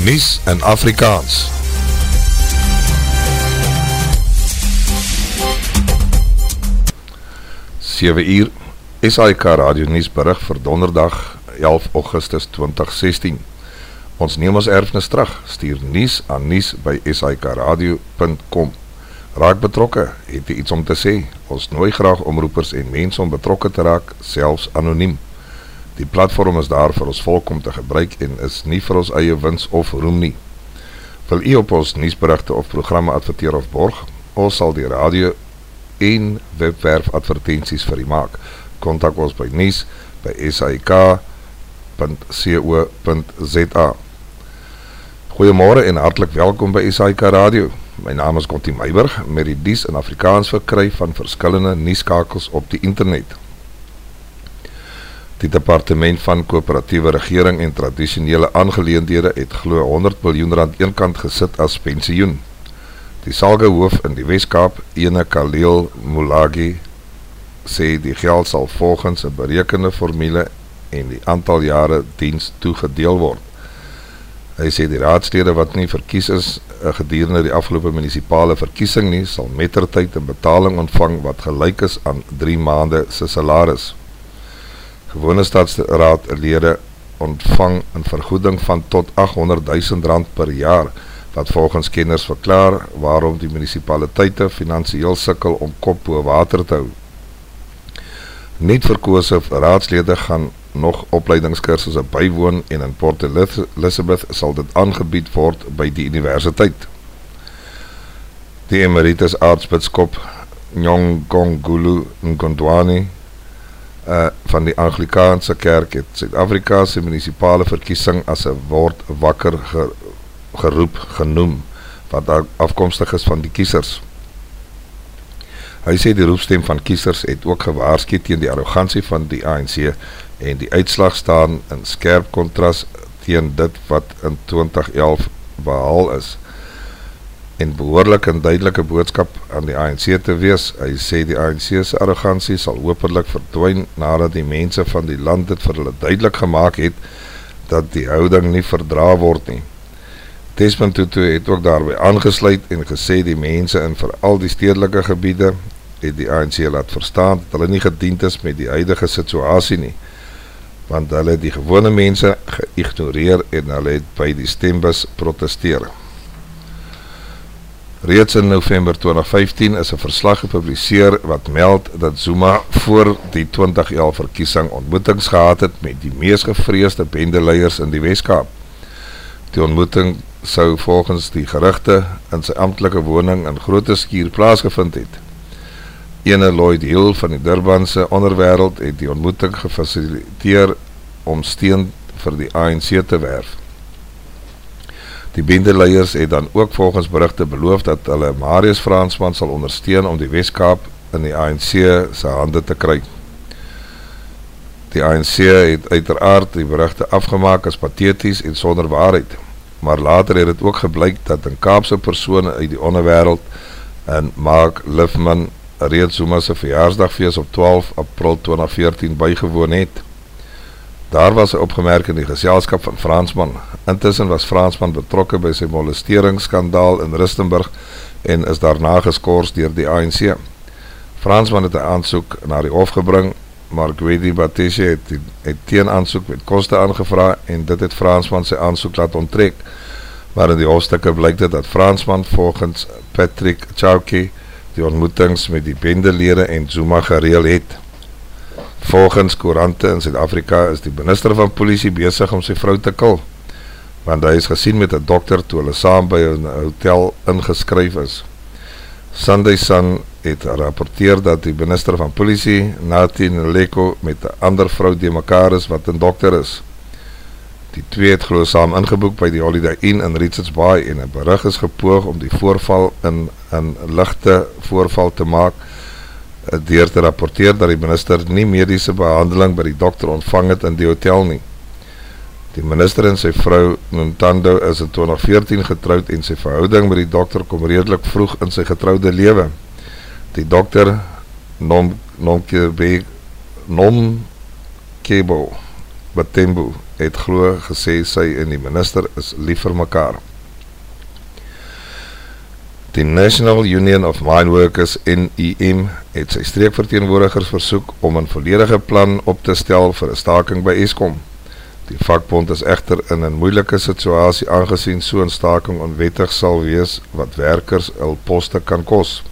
Nuus in Afrikaans. (7 uur) SAIK Radio Nuus berig vir donderdag 11 Augustus 2016. Ons neem ons erfenis terug, stuur nuus aan nuus@sikradio.com. Raak betrokke, het jy iets om te sê? Ons nooi graag omroepers en mense om betrokke te raak, selfs anoniem. Die platform is daar vir ons volk om te gebruik en is nie vir ons eie wins of roem nie. Wil u op ons nuusberigte of programme adverteer of borg? Ons sal die radio en webwerf advertenties vir u maak. Kontak ons by nuus by sik.co.za. Goeiemorgen en hartelijk welkom by SAIK Radio. My naam is Contie Meiberg met die nuus in Afrikaans verkry van verskillende nuuskakels op die internet. Die Departement van Koöperatiewe Regering en Tradisionele Aangeleenthede het glo 100 miljoen rand eenkant gesit as pensioen. Die Salge hoof in die Weskaap, ene Khalil Mulagi, sê die geld sal volgens 'n berekende formule en die aantal jare diens toegedeel word. Hy sê die raadslede wat nie verkies is gedurende die afgelope munisipale verkiesing nie, sal mettertyd 'n betaling ontvang wat gelyk is aan 3 maande se salaris. Gewone stadsraadlede ontvang 'n vergoeding van tot 800.000 rand per jaar, wat volgens kenners verklaar waarom die munisipaliteite finansiëel sukkel om kop bo water te hou. Niet verkose raadslede gaan nog opleidingskursusse bywoon en in Port Elizabeth sal dit aangebied word by die universiteit. Die emeritus aartsbidskop Nyongongulu Ngondwani van die Anglikaanse kerk het Suid-Afrikaanse munisipale verkiesing as 'n word wakker geroep genoem, wat afkomstig is van die kiesers. Hy sê die roepstem van kiesers het ook gewaarsku teen die arrogansie van die ANC en die uitslag staan in skerp kontras teen dit wat in 2011 behaal is, en behoorlik en duidelike boodskap aan die ANC te wees. Hy sê die ANC se arrogansie sal hopelik verdwyn nadat die mense van die land dit vir hulle duidelik gemaak het dat die houding nie verdra word nie. Desmond Tutu het ook daarby aangesluit en gesê die mense in veral die stedelike gebiede het die ANC laat verstaan dat hulle nie gediend is met die huidige situasie nie, want hulle het die gewone mense geïgnoreer en hulle het by die stembus protesteer. Reeds in November 2015 is 'n verslag gepubliseer wat meld dat Zuma voor die 2011 verkiesing ontmoetings gehad het met die mees gevreesde bendeleiers in die Weskaap. Die ontmoeting sou volgens die gerugte in sy amptelike woning in Grote Skuur plaasgevind het. Ene Lloyd Hill van die Durbanse onderwêreld het die ontmoeting gefasiliteer om steun vir die ANC te werf. Die bendeleiers het dan ook volgens berigte beloof dat hulle Marius Fransman sal ondersteun om die Weskaap in die ANC se hande te kry. Die ANC het uiteraard die berigte afgemaak as pateties en sonder waarheid, maar later het het ook geblyk dat 'n Kaapse persoon uit die onderwêreld en Mark Lifman reeds Zuma se verjaarsdagfees op 12 April 2014 bygewoon het. Daar was hy opgemerk in die geselskap van Fransman. Intussen was Fransman betrokke by sy molesteringsskandaal in Rustenburg en is daarna geskort deur die ANC. Fransman het 'n aansoek na die hof gebring, maar Gwedi Bateshe het teen aansoek met koste aangevra en dit het Fransman sy aansoek laat onttrek, maar in die hofstukke blyk dit dat Fransman volgens Patrick Chauke die ontmoetings met die bendelede en Zuma gereël het. Volgens koerante in Suid-Afrika is die minister van polisie besig om sy vrou te kill, want hy is gesien met 'n dokter toe hulle saam by 'n hotel ingeskryf is. Sunday Sun het rapporteer dat die minister van polisie, Nathi Leko, met 'n ander vrou die mekaar is wat 'n dokter is. Die twee het glo saam ingeboek by die Holiday Inn in Richards Bay en 'n berig is gepoog om die voorval in 'n ligte voorval te maak, deur te rapporteer dat die minister nie mediese behandeling by die dokter ontvang het in die hotel nie. Die minister en sy vrou Ntando is in 2014 getrouwd en sy verhouding met die dokter kom redelik vroeg in sy getrouwde lewe. Die dokter Nomkebo Batembu het glo gesê sy en die minister is lief vir mekaar. Die National Union of Mine Workers, NUM, het sy streekverteenwoordigers versoek om 'n volledige plan op te stel vir 'n staking by Eskom. Die vakbond is egter in 'n moeilike situasie aangesien so 'n staking onwettig sal wees wat werkers hul poste kan kos.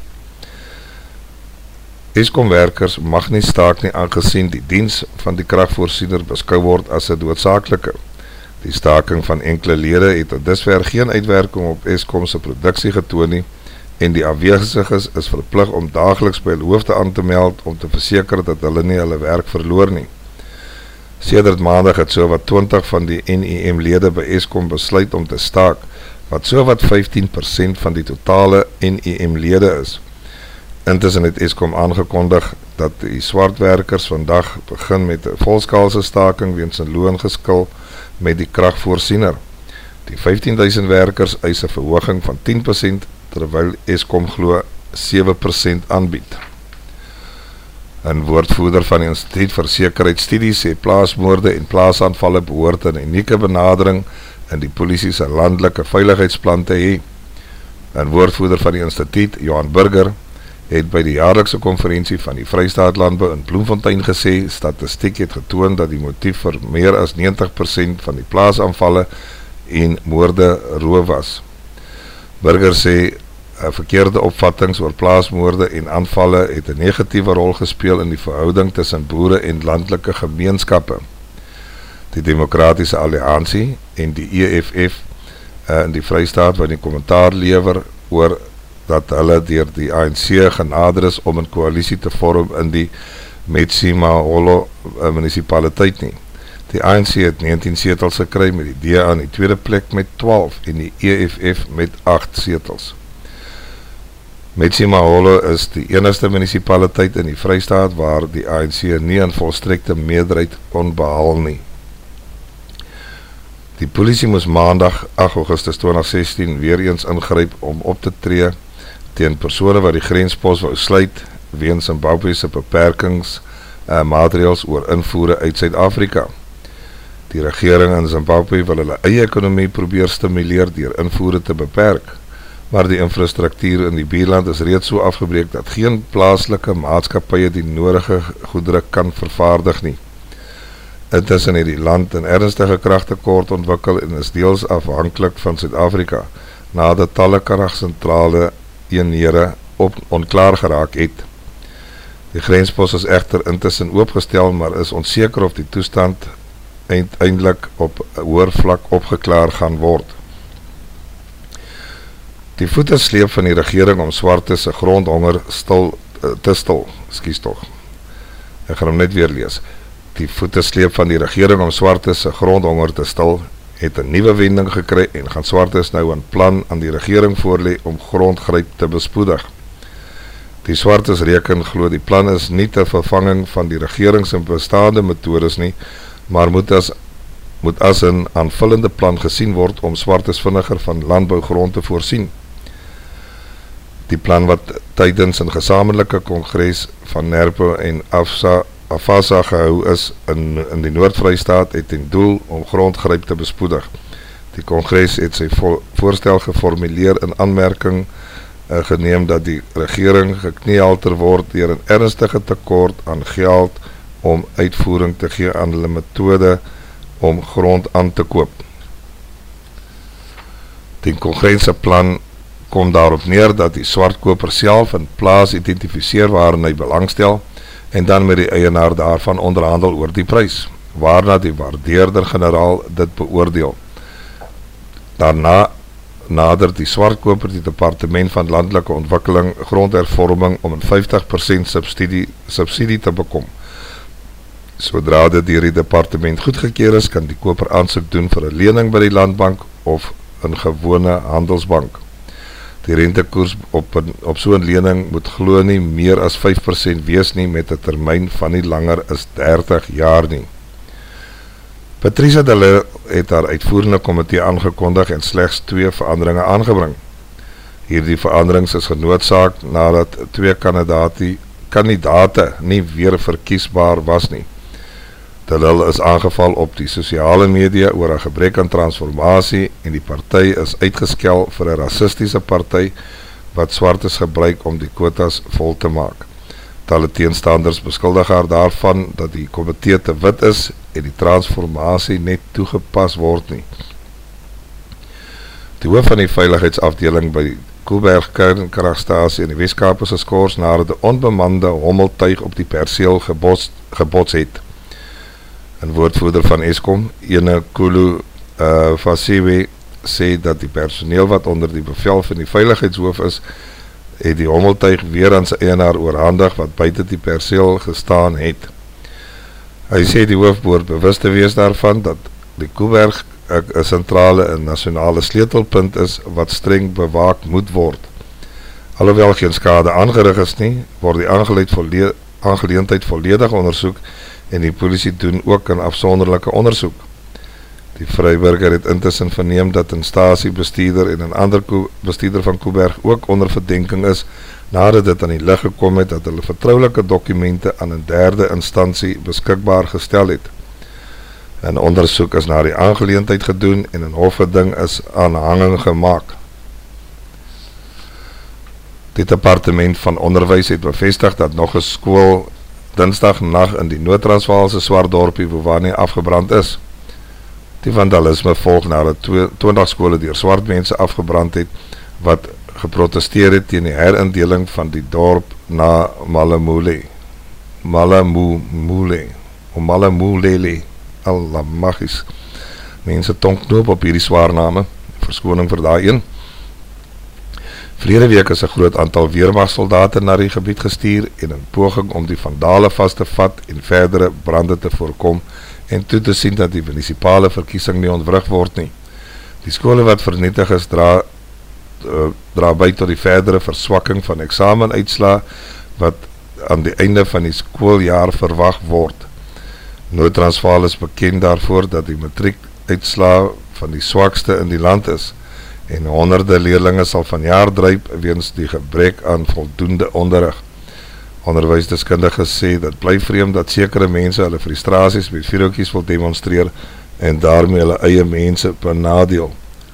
Eskom werkers mag nie staak nie aangesien die diens van die kragvoorsiener beskou word as 'n noodsaaklike. Die staking van enkele lede het tot dusver geen uitwerking op Eskom se produksie getoon nie en die afwesiges is verplig om daagliks by hul hoofde aan te meld om te verseker dat hulle nie hulle werk verloor nie. Sedert maandag het sowat 20 van die NUM lede by Eskom besluit om te staak, wat sowat 15% van die totale NUM lede is. Intussen het Eskom aangekondig dat die swartwerkers vandag begin met 'n volskaalse staking weens 'n loongeskil met die kragvoorsiener. Die 15.000 werkers eis 'n verhoging van 10%, terwyl Eskom glo 7% aanbied. 'n woordvoerder van die Instituut vir Sekuriteitsstudies sê plaasmoorde en plaasaanvalle behoort 'n unieke benadering in die polisie se landelike veiligheidsplan te hê. 'n woordvoerder van die instituut, Johan Burger, het by die jaarlikse konferensie van die Vrystaat Landbou in Bloemfontein gesê, statistiek het getoon dat die motief vir meer as 90% van die plaasaanvalle en moorde roof was. Burger sê, verkeerde opvattings oor plaasmoorde en aanvalle het 'n negatiewe rol gespeel in die verhouding tussen boere en landelike gemeenskappe. Die Demokratiese Alliansie en die EFF in die Vrystaat wat die kommentaar lewer oor dat hulle deur die ANC genader is om 'n koalisie te vorm in die Metsimaholo munisipaliteit nie. Die ANC het 19 setels gekry met die DA in die tweede plek met 12 en die EFF met 8 setels. Metsimaholo is die enigste munisipaliteit in die Vrystaat waar die ANC nie 'n volstrekte meerderheid kon behaal nie. Die polisie moes maandag 8 Augustus 2016 weer eens ingryp om op te tree teen persone wat die grenspos wou sluit weens Zimbabwe se beperkingsmaatreëls oor invoere uit Suid-Afrika. Die regering in Zimbabwe wil hulle eie ekonomie probeer stimuleer deur invoere te beperk, maar die infrastruktuur in die buurland is reeds so afgebreek dat geen plaaslike maatskappye die nodige goedere kan vervaardig nie. Intussen het die land 'n ernstige kragtekort ontwikkel en is deels afhanklik van Suid-Afrika, nadat talle kragsentrale eenhede onklaar geraak het. Die grenspos is egter intussen oopgestel, maar is onseker of die toestand uiteindelik op 'n hoër vlak opgeklaar gaan word. Die voetesleep van die regering om swartes se grondhonger te stil. Ek gaan hom net weer lees. Die voetesleep van die regering om swartes se grondhonger te stil het 'n nuwe wending gekry en gaan swartes nou 'n plan aan die regering voorlê om grondgryp te bespoedig. Die swartes reken glo die plan is nie ter vervanging van die regering se bestaande metodes nie, maar moet as 'n aanvullende plan gesien word om swartes vinniger van landbougrond te voorsien. Die plan wat tydens 'n gesamentlike kongres van NERPO en AFASA gehou is in die Noord-Vrystaat het ten doel om grondgryp te bespoedig. Die kongres het sy voorstel geformuleer in aanmerking geneem dat die regering gekniehalter word deur 'n ernstige tekort aan geld om uitvoering te gee aan hulle metode om grond aan te koop. Die kongres se plan kom daarop neer dat die swartkoper self 'n plaas identifiseer waarin hy belangstel en dan met die eienaar daarvan onderhandel oor die prys, waarna die waardeerder-generaal dit beoordeel. Daarna nader die swartkoper die Departement van Landelike Ontwikkeling grondhervorming om 'n 50% subsidie te bekom. Sodra dit deur die departement goedgekeur is, kan die koper aansoek doen vir 'n lening by die landbank of 'n gewone handelsbank. Die rentekoers op so 'n lening moet glo nie meer as 5% wees nie met 'n termyn van nie langer as 30 jaar nie. Patricia de Lille het haar uitvoerende komitee aangekondig en slegs 2 veranderinge aangebring. Hierdie veranderings is genoodsaak nadat 2 kandidate nie weer verkiesbaar was nie. De Lille is aangeval op die sosiale media oor 'n gebrek aan transformasie en die party is uitgeskel vir 'n rassistiese party wat swartes gebruik om die quotas vol te maak. Talle teenstanders beskuldig haar daarvan dat die komitee te wit is en die transformasie net toegepas word nie. Die hoof van die veiligheidsafdeling by Koeberg kernkragstasie in die Weskaap is geskort nadat 'n onbemande hommeltuig op die perseel gebots het. 'n woordvoerder van Eskom, Ene Kulu Fasiwe, sê dat die personeel wat onder die bevel van die veiligheidshoof is, het die hommeltuig weer aan sy eienaar oorhandig wat buite die perseel gestaan het. Hy sê die hoof behoort bewus te wees daarvan dat die Koeberg 'n sentrale en nasionale sleutelpunt is wat streng bewaak moet word. Alhoewel geen skade aangerig is nie, word die aangeleentheid volledig ondersoek en die polisie doen ook 'n afsonderlike ondersoek. Die Vryburger het intussen verneem dat 'n stasiebestuurder en 'n ander bestuurder van Koeberg ook onder verdenking is, nadat dit aan die lig gekom het dat hulle vertroulike dokumente aan 'n derde instansie beskikbaar gestel het. 'n ondersoek is na die aangeleentheid gedoen en 'n hofgeding is aanhanging gemaak. Die departement van onderwys het bevestig dat nog 'n skool Dinsdagnag in die Noord-Transvaalse Swartdorpie Wowanie afgebrand is. Die vandalisme volg nadat 20 skole deur swart mense afgebrand het, wat geprotesteer het teen die herindeling van die dorp na Malamulele. Allah magis. Mense tonknoop op hierdie swaarname, verskoning vir daai een. Verlede week is 'n groot aantal weermagsoldaten na die gebied gestuur en 'n poging om die vandale vas te vat en verdere brande te voorkom en toe te sien dat die munisipale verkiesing nie ontwrig word nie. Die skole wat vernietig is dra by tot die verdere verswakking van eksamenuitslae wat aan die einde van die skooljaar verwag word. Noord-Transvaal is bekend daarvoor dat die matriekuitslae van die swakste in die land is en honderde leerlinge sal vanjaar dryp weens die gebrek aan voldoende onderrig. Onderwysdeskundiges sê dat bly vreemd dat sekere mense hulle frustrasies met vuurhoutjies wil demonstreer en daarmee hulle eie mense benadeel.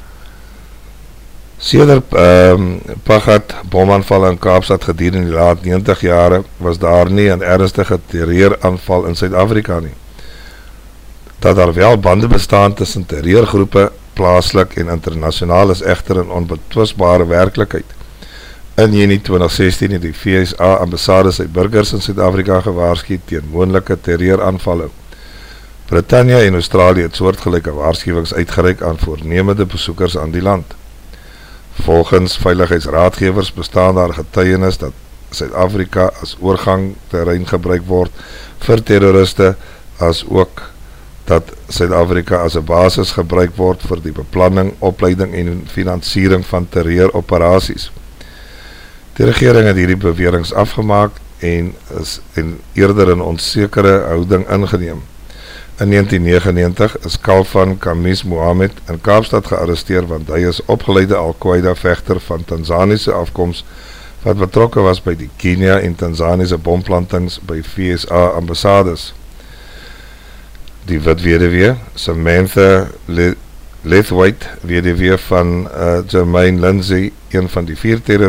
Sedert Pagad bomaanvalle in Kaapstad gedurende in die laat 90 jare was daar nie 'n ernstige terreuraanval in Suid-Afrika nie. Dat daar wel bande bestaan tussen terreurgroepe, plaaslik en internasionaal is egter 'n onbetwisbare werklikheid. In Junie 2016 het die VSA ambassade sy burgers in Suid-Afrika gewaarsku teen moontlike terreuraanvalle. Britannia en Australië het soortgelyke waarskuwings uitgereik aan voornemende besoekers aan die land. Volgens veiligheidsraadgewers bestaan daar getuienis dat Suid-Afrika as oorgangterrein gebruik word vir terroriste, as ook dat Suid-Afrika as 'n basis gebruik word vir die beplanning, opleiding en finansiering van terreuroperasies. Die regering het hierdie beweringe afgemaak en eerder 'n onsekere houding ingeneem. In 1999 is Kalfan Kamis Mohammed in Kaapstad gearresteer want hy is opgeleide Al-Qaeda vegter van Tanzaniese afkoms wat betrokke was by die Kenia en Tanzaniese bomplantings by VSA ambassades. Die wit weduwee, Samantha Lethwaite, weduwee van Jermaine Lindsay, een van die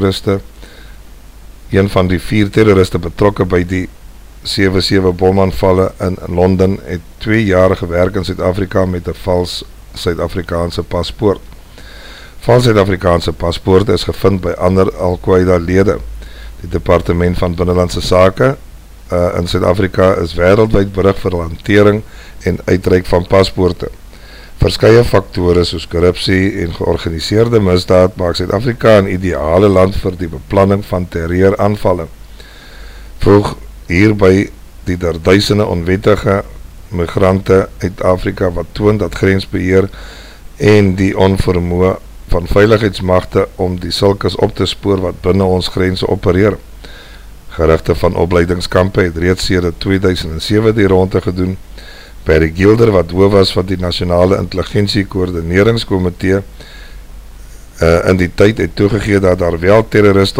vier terroriste betrokke by die 7/7 bomaanvalle in Londen, het 2 jaar gewerk in Suid-Afrika met 'n vals Suid-Afrikaanse paspoort. Vals Suid-Afrikaanse paspoorte is gevind by ander Al-Qaeda lede. Die Departement van Binnelandse Sake in Suid-Afrika is wêreldwyd berig vir hantering en uitreik van paspoorte. Verskeie faktore soos korrupsie en georganiseerde misdaad maak Suid-Afrika 'n ideale land vir die beplanning van terreuraanvalle. Voeg hierby die duisende onwettige migrante uit Afrika wat toon dat grensbeheer en die onvermoë van veiligheidsmagte om die sulkes op te spoor wat binne ons grense opereer. Gerigte van opleidingskampe het reeds sedert 2007 die ronde gedoen. Barry Gilder, wat hoof was van die Nasionale Intelligensie Koördineringskomitee, in die tyd het toegegee dat daar wel terroriste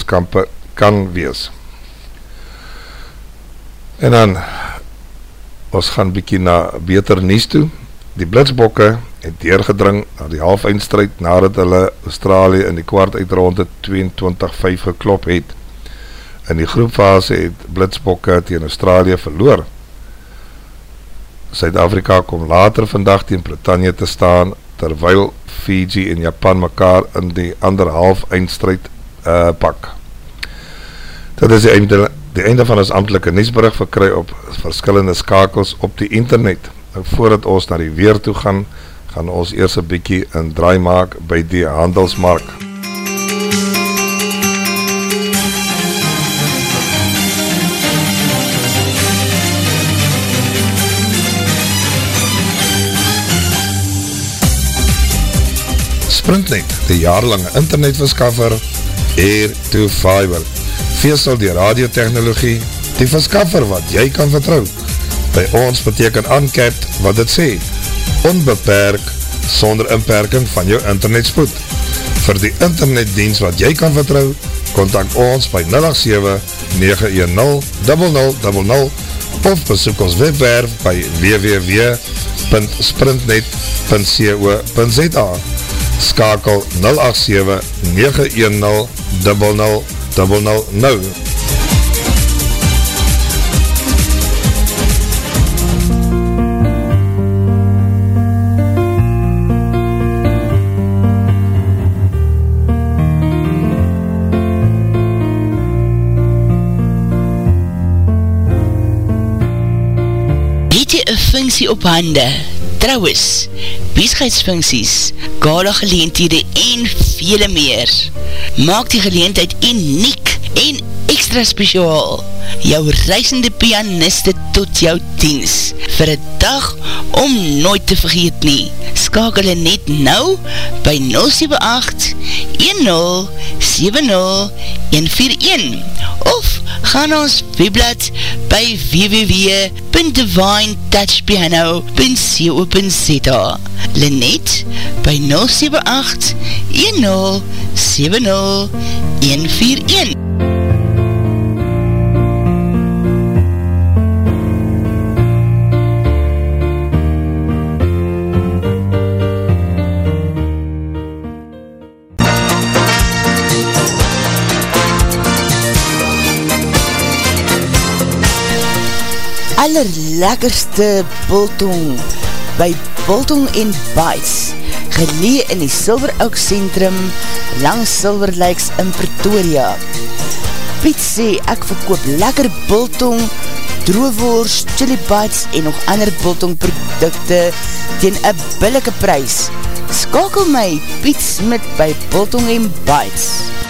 opleidingskampe kan wees. En dan Ons gaan bietjie na beter nuus toe. Die Blitsbokke het deurgedring na die halfeindstryd nadat hulle Australië in die kwart uitronde 22-5 geklop het. In die groepfase het Blitsbokke teen Australië verloor. Suid-Afrika kom later vandag teen Britannië te staan, terwyl Fiji en Japan mekaar in die ander halfeindstryd pak. Dit is die einde van ons amptelike nuusberig verkry op verskillende skakels op die internet. En voordat ons na die weer toe gaan ons eers 'n bietjie in draai maak by die handelsmark. Sprintnet, die jaarlange internetverskaffer, Air to Fiber. Veesel die radiotechnologie, die verskaffer wat jy kan vertrou. By ons beteken uncapped wat dit sê, onbeperk, sonder inperking van jou internetspoed. Vir die internetdienst wat jy kan vertrou, kontak ons by 087-910-0000 of besoek ons webwerf by www.sprintnet.co.za. Skakel 087-910-0000 nou. Het jy 'n funksie op hande? Trouwens, besigheidsfunksies, gala geleenthede en vele meer. Maak die geleentheid uniek en extra spesiaal. Jou reisende pianiste tot jou diens, vir 'n dag om nooit te vergeet nie. Skakel hulle net nou by 078-1070-141 of ga na ons webblad by www.divinetouchpiano.co.za. Lenet by 078-1070-141. Allerlekkerste biltong by Biltong en Bites, gelee in die Silver Oak Centrum langs Silver Lakes in Pretoria. Piet sê ek verkoop lekker biltong, droewors, chili bites en nog ander biltong produkte teen 'n billike prys. Skakel my Piet Smit by Biltong en Bites.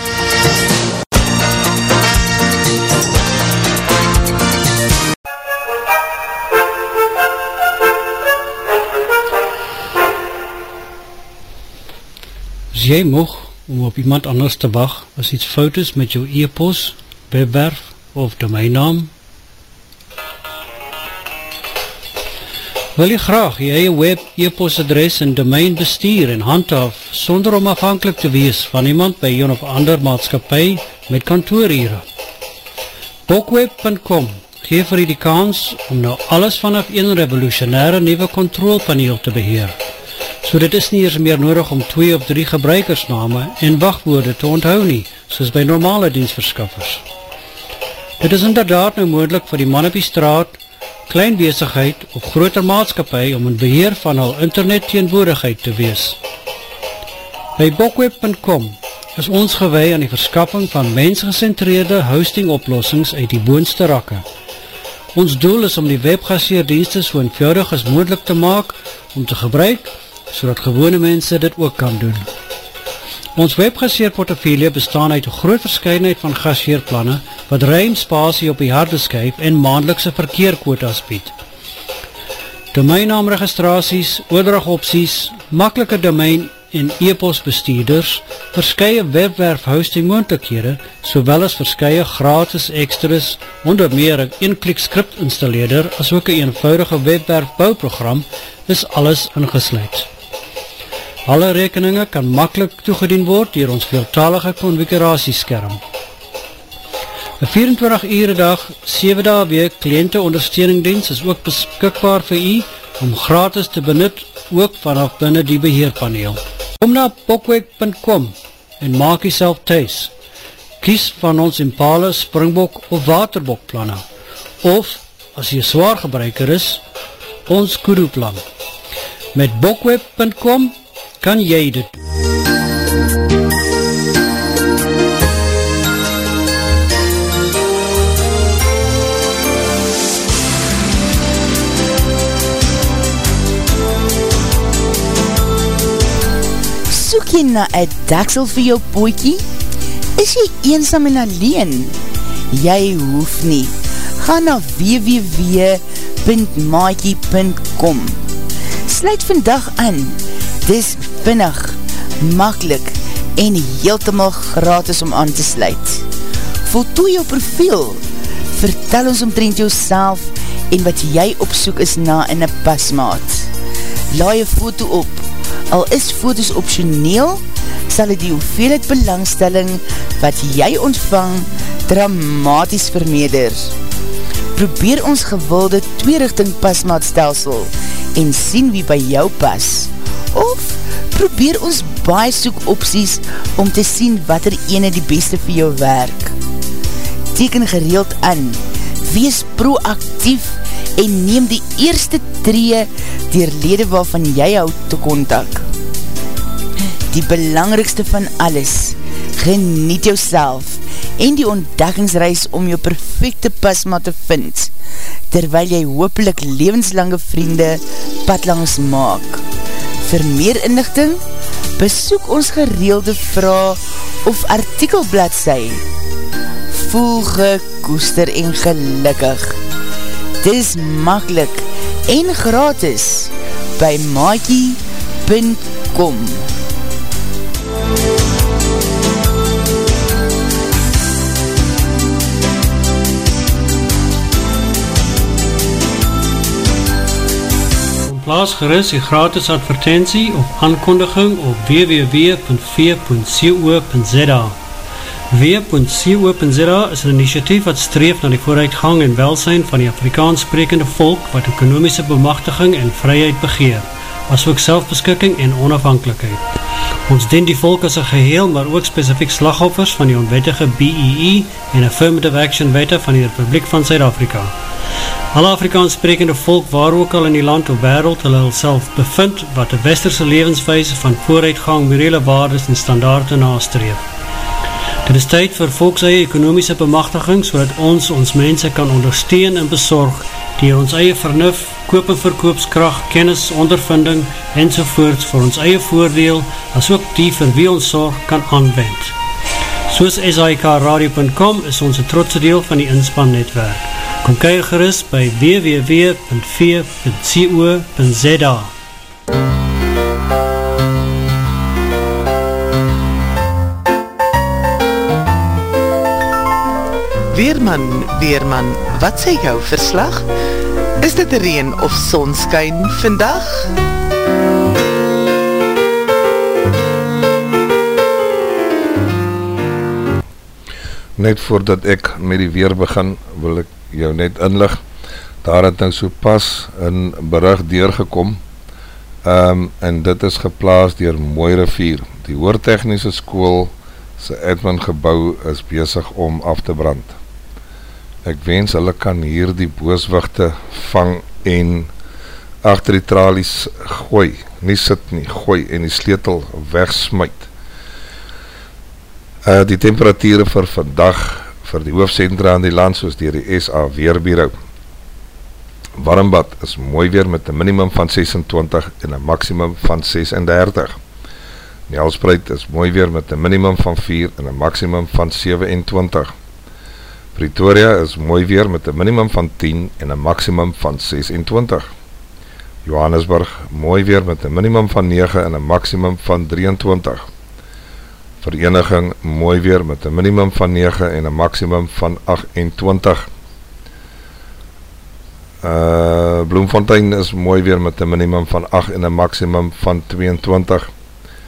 As jy moeg om op iemand anders te wag, as iets fout is met jou e-pos, webwerf of domeinnaam, wil jy graag jy eie web, e-posadres en domein bestuur en handhaaf, sonder om afhanklik te wees van iemand by een of ander maatskappy met kantoorure. Bookweb.com gee vir die kans om nou alles vanaf een revolutionêre nuwe kontrolpaneel te beheer. So dit is nie eers meer nodig om 2 of 3 gebruikersname en wagwoorde te onthou nie, soos by normale diensverskaffers. Dit is inderdaad nou moontlik vir die man op die straat, klein besigheid of groter maatskappy om in beheer van hul internet teenwoordigheid te wees. By Bookweb.com is ons gewy aan die verskaffing van mensgesentreerde hosting oplossings uit die boonste rakke. Ons doel is om die webgasheerdienste so eenvoudig as moontlik te maak om te gebruik, sodat gewone mense dit ook kan doen. Ons webgasheerportefeuille bestaan uit 'n groot verskeidenheid van gasheerplanne wat ruim spasie op die harde skyf en maandelikse verkeerkwotas bied. Domeinnaamregistrasies, oordragopsies, maklike domein en e-pos bestuurders, verskeie webwerf hosting moontlikhede, sowel as verskeie gratis extras, onder meer 'n een-klik skript installeerder, as ook 'n eenvoudige webwerf bouprogram, is alles ingesluit. Alle rekeninge kan maklik toegedien word deur ons veeltalige konfigurasieskerm. 'n 24-ure dag, 7 dae week kliënteondersteuningdiens is ook beskikbaar vir u om gratis te benut, ook vanaf binne die beheerpaneel. Kom na bokweg.com en maak jouself tuis. Kies van ons Impala, Springbok of Waterbok planne. Of, as jy 'n swaar gebruiker is, ons Kudu plan. Met bokweg.com kan jy dit. Soek jy na 'n daksel vir jou pootjie? Is jy eensaam en alleen? Jy hoef nie. Ga na www.maatjie.com. Sluit vandag aan. Dis vinnig, maklik en heeltemal gratis om aan te sluit. Voltooi jou profiel. Vertel ons omtrent jouself en wat jy opsoek is na in 'n pasmaat. Laai 'n foto op. Al is foto's opsioneel, sal dit die hoeveelheid belangstelling wat jy ontvang dramaties vermeerder. Probeer ons gewilde 2-rigting pasmaatstelsel en sien wie by jou pas. Of probeer ons baie soek opsies om te sien watter ene die beste vir jou werk. Teken gereeld aan, wees proactief en neem die eerste tree deur lede waarvan jy hou te kontak. Die belangrikste van alles, geniet jouself en die ontdekkingsreis om jou perfecte pasmaat te vind, terwyl jy hopelik lewenslange vriende padlangs maak. Vir meer inligting, besoek ons gereelde vraag of artikelbladsy. Voel gekoester en gelukkig. Dit is maklik en gratis by maatjie.com. Plaas gerus die gratis advertentie of aankondiging op www.v.co.za. W.co.za is 'n inisiatief wat streef na die vooruitgang en welsyn van die Afrikaanssprekende volk wat ekonomiese bemagtiging en vryheid begeer, asook selfbeskikking en onafhanklikheid. Ons dien die volk as 'n geheel, maar ook spesifiek slagoffers van die onwettige BEE en Affirmative Action wette van die Republiek van Suid-Afrika. Alle Afrikaanssprekende volk waar ook al in die land of wêreld hulle self bevind, wat 'n westerse lewenswyse van vooruitgang, morele waardes en standaarde nastreef. Dit is tyd vir volkseie ekonomiese bemagtiging, sodat ons mense kan ondersteun en besorg, deur ons eie vernuf, koop- en verkoopskrag, kennis, ondervinding ensovoorts vir ons eie voordeel, asook die vir wie ons sorg kan aanwend. Soos SAIKradio.com is ons 'n trotse deel van die inspannetwerk. Kom kyk gerus by www.v.co.za. Weerman, wat sê jou verslag? Is dit reën of sonskyn vandag? Net voordat ek met die weer begin, wil ek jou net inlig. Daar het nou so pas 'n berig deurgekom, en dit is geplaas deur Mooirivier. Die Hoërtegniese skool se admin gebou is besig om af te brand. Ek wens hulle kan hier die booswigte vang en agter die tralies gooi, nie sit nie, gooi en die sleutel wegsmyt. Die temperatuur vir vandag vir die hoofsentra in die land soos deur die SA Weerbureau. Warmbad is mooi weer met 'n minimum van 26 en 'n maksimum van 36. Nelspruit is mooi weer met 'n minimum van 4 en 'n maksimum van 27. Pretoria is mooi weer met 'n minimum van 10 en 'n maksimum van 26. Johannesburg mooi weer met 'n minimum van 9 en 'n maksimum van 23. Vereniging mooi weer met 'n minimum van 9 en 'n maksimum van 28. Bloemfontein is mooi weer met 'n minimum van 8 en 'n maksimum van 22.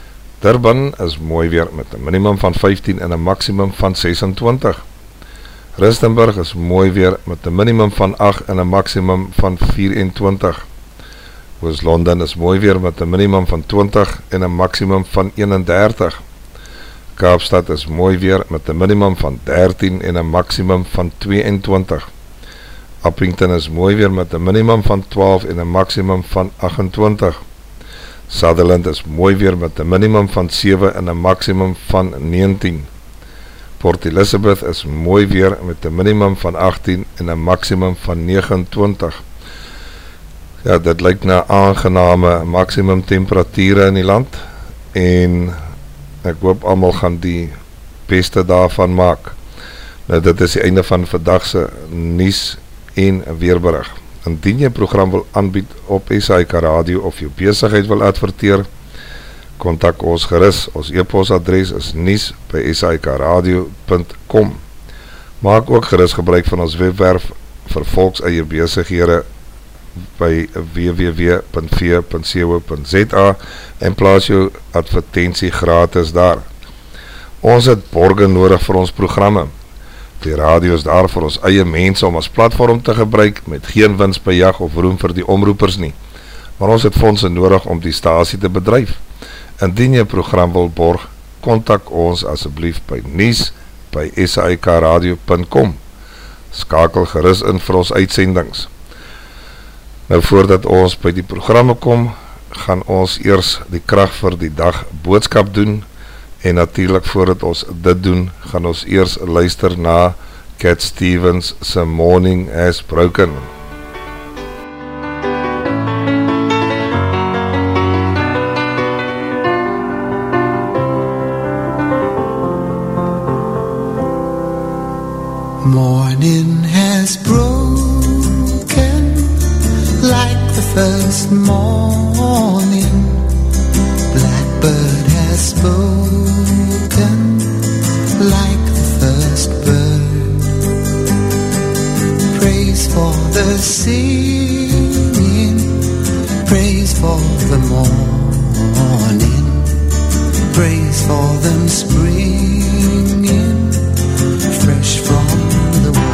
Durban is mooi weer met 'n minimum van 15 en 'n maksimum van 26. Rustenburg is mooi weer met een minimum van 8 en een maximum van 24. Oos-London is mooi weer met een minimum van 20 en een maximum van 31. Kaapstad is mooi weer met een minimum van 13 en een maximum van 22. Appington is mooi weer met een minimum van 12 en een maximum van 28. Sutherland is mooi weer met een minimum van 7 en een maximum van 19. Port Elizabeth is mooi weer met een minimum van 18 en een maximum van 29. Ja, dit lyk na aangename maximum temperatuur in die land en ek hoop almal gaan die beste daarvan maak. Nou, dit is die einde van vandagse nuus en weerberig. Indien jy program wil aanbied op SAIK Radio of jou besigheid wil adverteer, kontak ons gerus. Ons e-posadres is nuus@saikradio.com. Maak ook gerus gebruik van ons webwerf vir volks eie besighede by www.v.co.za en plaas jou advertentie gratis daar. Ons het borge nodig vir ons programme. Die radio is daar vir ons eie mense om as platform te gebruik met geen winsbejag of roem vir die omroepers nie. Maar ons het fondse nodig om die stasie te bedryf. Indien jy program wil borg, kontak ons asseblief by nuus@saikradio.com. Skakel gerus in vir ons uitsendings. Nou voordat ons by die programme kom, gaan ons eers die krag vir die dag boodskap doen en natuurlijk voordat ons dit doen, gaan ons eers luister na Cat Stevens se Morning Has Broken. Morning has broken like the first morning. Blackbird has spoken like the first bird. Praise for the singing, praise for the morning, praise for them springing fresh from the world.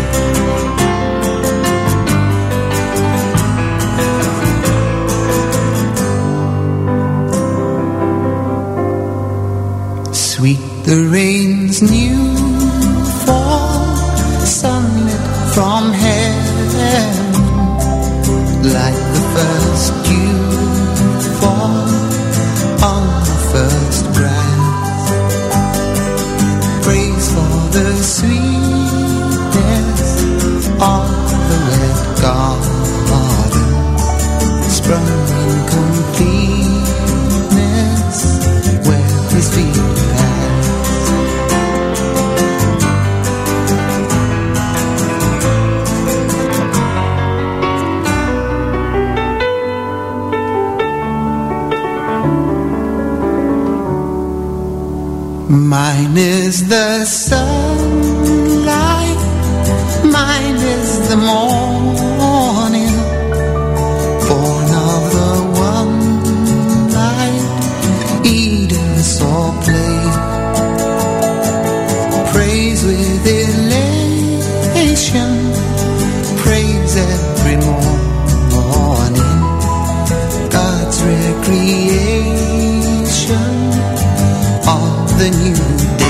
Sweet the rain's new fall, sunlit from heaven, like the first dew fall on the first grass. Praise for the sweetness of the wet garden, sprung in completeness where his feet pass. Mine is the sunlight, mine is the morning, born of the one light Eden saw play. Praise with elation, praise every morning, God's recreation of the new day.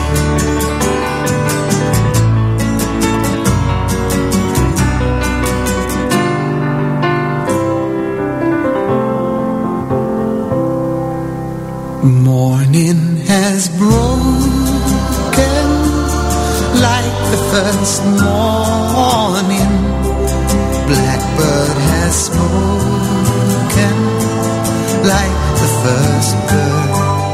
Morning has broken like the first morning. Blackbird has spoken like the first bird.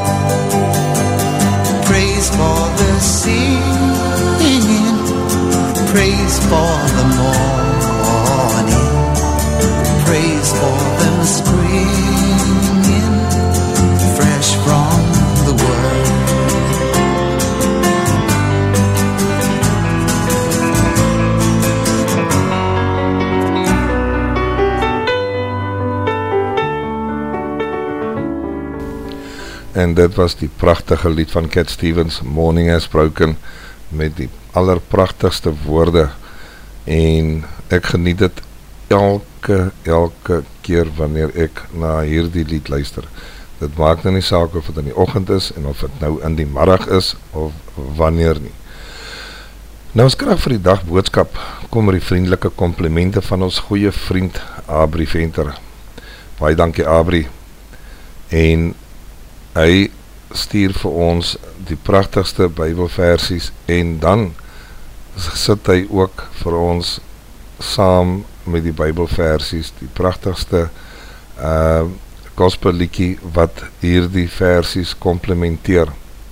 Praise for the singing, praise for the morning, praise for them springing fresh from the world. En dit was die prachtige lied van Cat Stevens, Morning Has Broken. met die allerpragtigste woorde en ek geniet dit elke keer wanneer ek na hierdie lied luister. Dit maak nou nie saak of het in die oggend is en of het nou in die middag is of wanneer nie. Nou ons krijg vir die dag boodskap kom die vriendelike komplimente van ons goeie vriend Abri Venter. Baie dankie Abri. En hy stuur vir ons die pragtigste Bybelversies en dan sit hy ook vir ons saam met die Bybelversies, die pragtigste gospelliedjie wat hierdie versies komplementeer.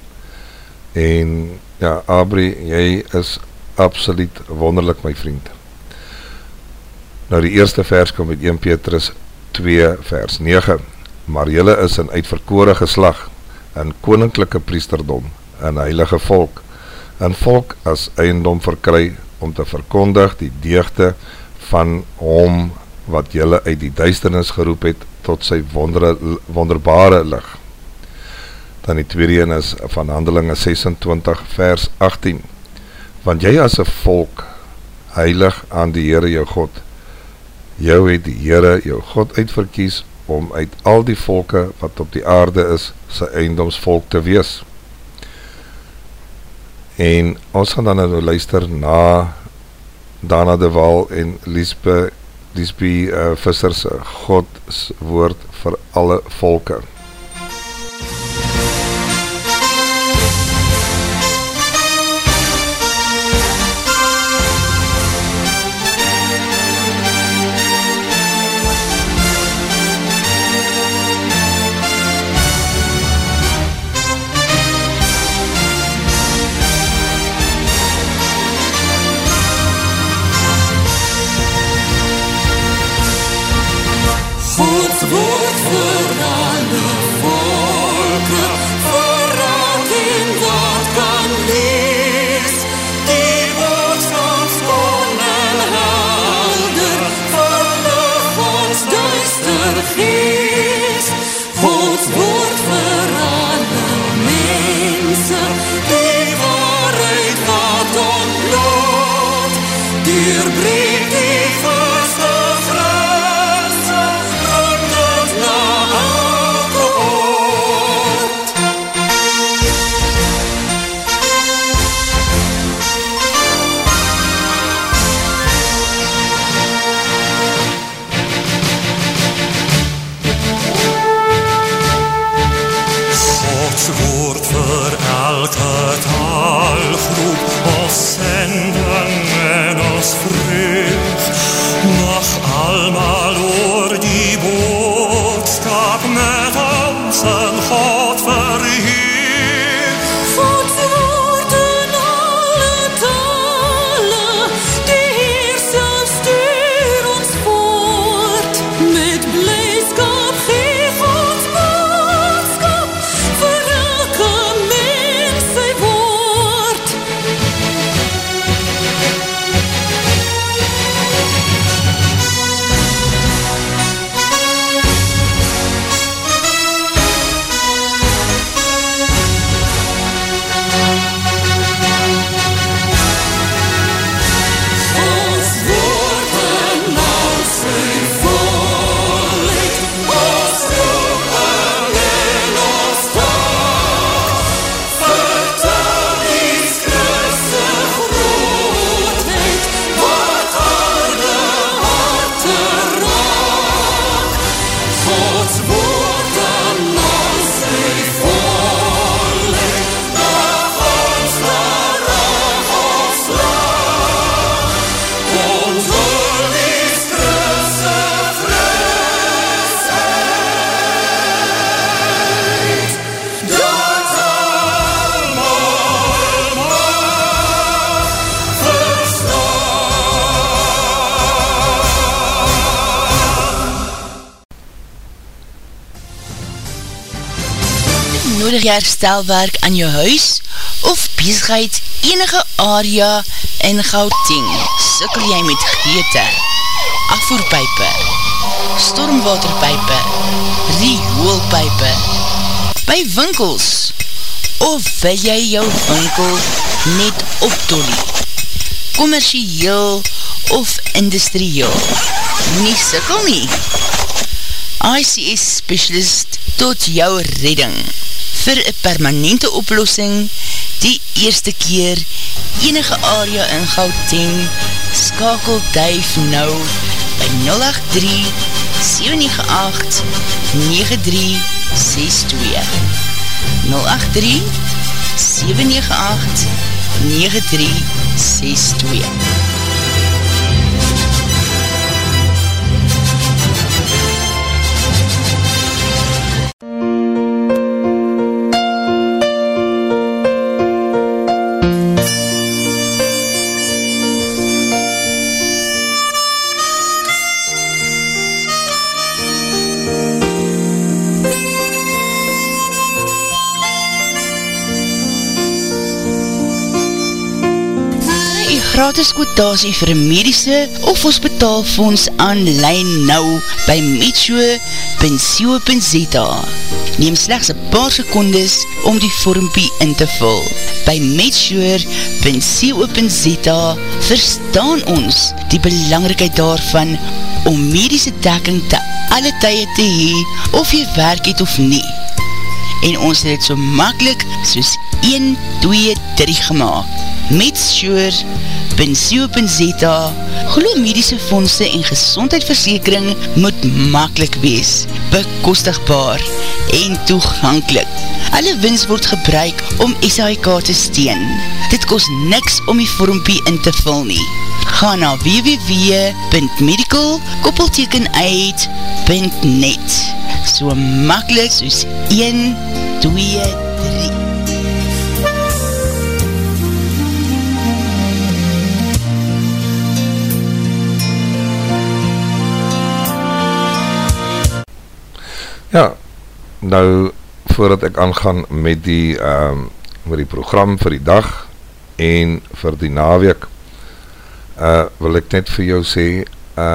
En ja, Abri, jy is absoluut wonderlik my vriend. Nou die eerste vers kom met 1 Petrus 2 vers 9. Maar julle is in uitverkore geslag, in koninklike priesterdom, in heilige volk, in volk as eiendom verkry, om te verkondig die deugde van hom wat julle uit die duisternis geroep het, tot sy wonderbare lig. Dan die tweede een is van Handelinge 26 vers 18. Want jy as 'n volk, heilig aan die Here jou God, jou het die Here jou God uitverkies, om uit al die volke wat op die aarde is, sy eiendomsvolk te wees. En ons gaan dan nou luister na Dana de Waal en Liesbie Visser se Gods woord vir alle volke. Nodig jy herstelwerk aan jou huis of besigheid enige area in Gauteng? Sukkel jy met geëte, afvoerpype, stormwaterpype, rioolpype, by winkels, of wil jy jou winkel net op Dolly. Kommersieel of industrieel. Nie sukkel nie. ICS Specialist tot jou redding. Vir 'n permanente oplossing, die eerste keer enige area in Gauteng, skakel Dave nou by 083 798 9362. 083 798 9362. Gratis kwotasie vir 'n mediese of hospitaalfonds aanlyn nou by Metsho.co.za. Neem slegs 'n paar sekondes om die vormpie in te vul. By Metsho.co.za verstaan ons die belangrikheid daarvan om mediese dekking te alle tye te hee of jy werk het of nie. En ons het dit so maklik soos 1, 2, 3 gemaak. Metsho.co.za. Glo mediese fondse en gesondheidsversekering moet maklik wees, bekostigbaar en toeganklik. Alle wins word gebruik om SAIK te steun. Dit kos niks om die vormpie in te vul nie. Ga na www.medical-aid.net. So maklik soos 1, 2, 3. Ja, nou voordat ek aangaan met die program vir die dag en vir die naweek, wil ek net vir jou sê,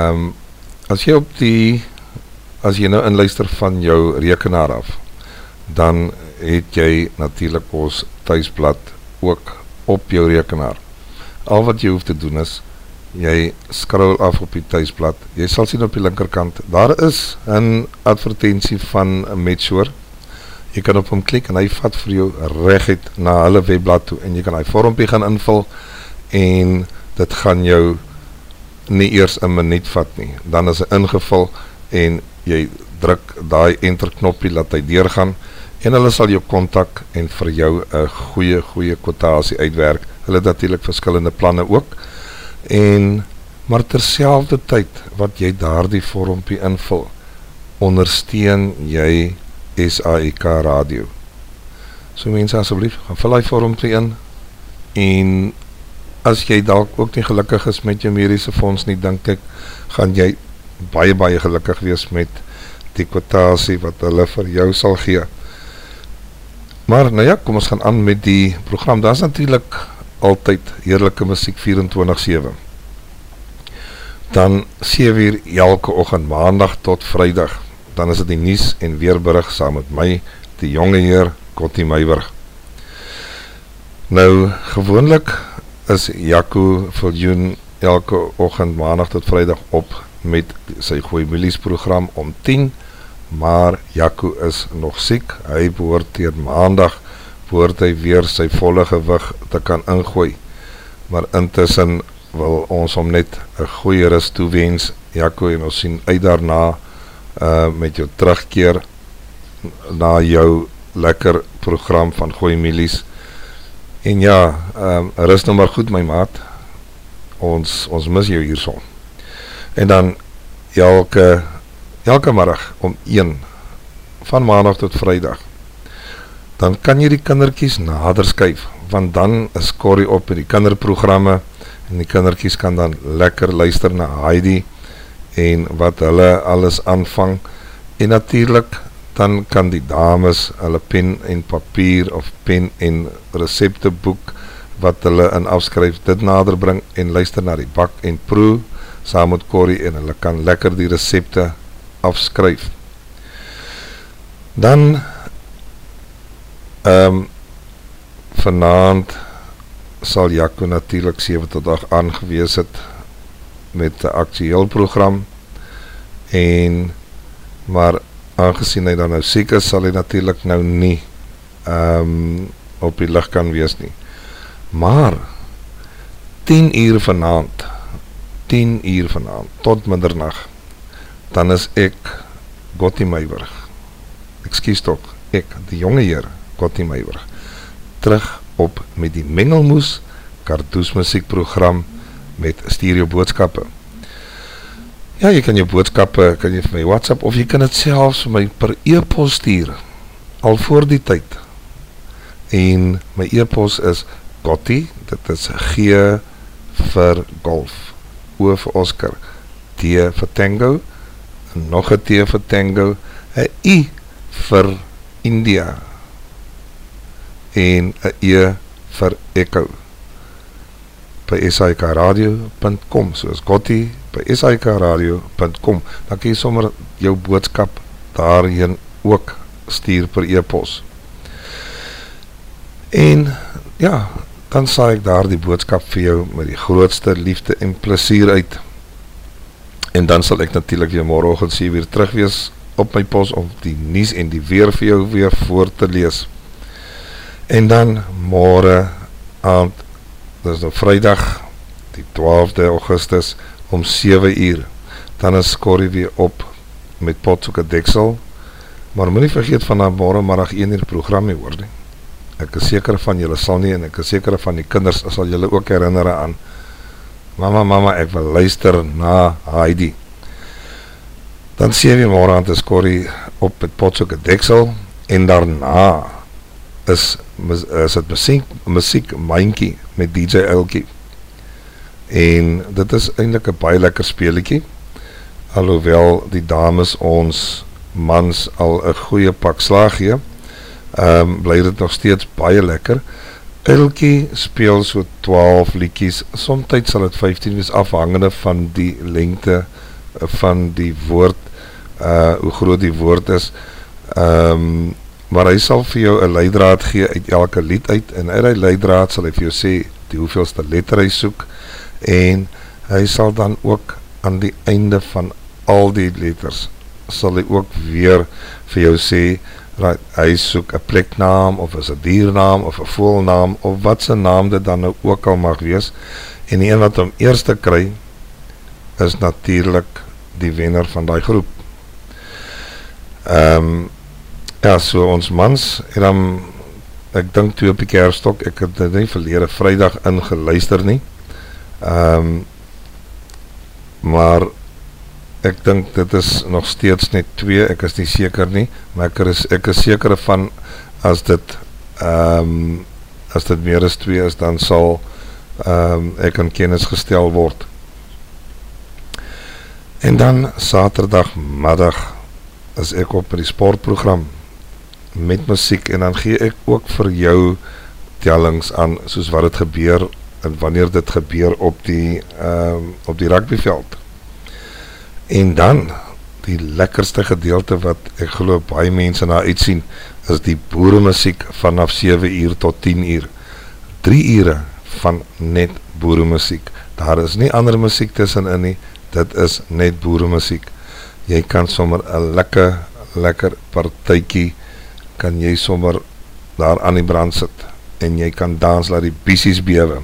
as jy nou inluister van jou rekenaar af, dan het jy natuurlijk ons thuisblad ook op jou rekenaar. Al wat jy hoef te doen is, jy scroll af op die thuisblad, jy sal sien op die linkerkant, daar is 'n advertentie van Metsho, jy kan op hom klik en hy vat vir jou reguit na hulle webblad toe, en jy kan hy vormpie gaan invul, en dit gaan jou nie eers 'n minuut vat nie, dan is hy ingevul, en jy druk daai enter knoppie, laat hy deurgaan, en hulle sal jou kontak, en vir jou 'n goeie kwotasie uitwerk. Hulle het natuurlijk verskillende planne ook, maar terselfde tyd wat jy daardie vormpie invul, ondersteun jy SAIK Radio. So mense, asseblief, gaan vul die vormpie in, en as jy dalk ook nie gelukkig is met jou mediese fonds nie, dink ek, gaan jy baie gelukkig wees met die kwotasie wat hulle vir jou sal gee. Maar nou ja, kom ons gaan aan met die program. Daar is natuurlijk altyd heerlijke muziek 24/7. Dan 7 uur elke oggend, maandag tot vrydag. Dan is dit die nuus en weerberig saam met my, die jonge heer Kottie Meiburg. Nou, gewoonlik is Jaco Viljoen elke oggend, maandag tot vrydag op met sy Goeie Milies program om 10, maar Jaco is nog siek. Hy behoort teen maandag, behoort hy weer sy volle gewig te kan ingooi, maar intussen wil ons hom net 'n goeie rus toewens, Jaco, en ons sien uit daarna met jou terugkeer na jou lekker program van Goeie Milies. En ja, rus nou maar goed my maat, ons mis jou hierson. En dan elke middag om 1, van maandag tot vrydag, dan kan jy die kindertjies nader skuif, want dan is Corrie op in die kinderprogramme, en die kindertjies kan dan lekker luister na Heidi, en wat hulle alles aanvang, en natuurlijk, dan kan die dames hulle pen en papier, of pen en recepteboek, wat hulle in afskryf, dit nader bring, en luister na die bak en proe, saam met Corrie, en hulle kan lekker die recepte afskryf. Dan, vanaand, sal Jaco natuurlijk 7 tot 8 aangewees het met 'n aktueel program, maar aangezien hy dan nou siek is, sal hy natuurlijk nou nie op die lig kan wees nie. Maar 10 uur vanaand tot middernag, dan is ek Gotti Meiburg, ekskuus tog, ek, die jonge heer Gotti Meiburg, terug op met die Mengelmoes Kardoes musiekprogram met stereo boodskappe. Ja, jy kan jou boodskappe, kan jy vir my WhatsApp, of jy kan het selfs vir my per e-post stuur, al voor die tyd. En my e-post is Gotti, dit is G vir golf, O vir Oscar, T vir tango, nog 'n T vir tango, 'n I vir India, en 'n E vir Echo, by sikradio.com, soos Gotti, by sikradio.com, dan kan jy sommer jou boodskap daarheen ook stuur per e-post. En ja, dan sal ek daar die boodskap vir jou met die grootste liefde en plesier uit. En dan sal ek natuurlijk weer morgenoggend 7 uur terug wees op my pos om die nuus en die weer vir jou weer voor te lees. En dan môre aand, dis nou Vrydag, die 12de Augustus, om 7 uur, dan is Corrie weer op met Potsoeke Deksel, maar moet nie vergeet van na môre middag 1 uur program nie hoor nie. Ek is seker van julle sal nie, en ek is seker van die kinders sal julle ook herinner aan, mama, ek wil luister na Heidi. Dan sê weer môre aand is Corrie op met Potsoeke Deksel, en daarna is het muziek Mindjie met DJ Elkie. En dit is eintlik 'n baie lekker speletjie, alhoewel die dames ons mans al 'n goeie pak slaag gee, bly dit nog steeds baie lekker. Elkie speel so 12 liedjies, somtyds sal het 15 wees, afhangende van die lengte van die woord, hoe groot die woord is, maar hy sal vir jou 'n leidraad gee uit elke lied uit, en uit die leidraad sal hy vir jou sê die hoeveelste letter hy soek, en hy sal dan ook aan die einde van al die letters, sal hy ook weer vir jou sê, hy soek 'n pleknaam, of is 'n diernaam, of 'n voelnaam, of wat sy naam dit dan nou ook al mag wees, en die een wat hom eerste kry, is natuurlijk die wenner van die groep. Ja, so ons mans, en dan, ek dink toe op die Kerstok, ek het dit nie verlede Vrydag ingeluister nie, maar ek dink dit is nog steeds net 2, ek is nie seker nie, maar ek is seker van, as dit meer as 2 is, dan sal ek in kennis gestel word. En dan Saterdagmiddag is ek op die sportprogram met musiek, en dan gee ek ook vir jou tellings aan, soos wat het gebeur, en wanneer dit gebeur op die rugbyveld. En dan, die lekkerste gedeelte wat ek geloof baie mense na uitsien, is die boeremusiek vanaf 7 uur tot 10 uur. 3 ure van net boeremusiek. Daar is nie ander muziek tussenin nie, dit is net boeremusiek. Jy kan sommer 'n lekker partytjie, kan jy sommer daar aan die brand sit, en jy kan dans, laat die biesies bewe.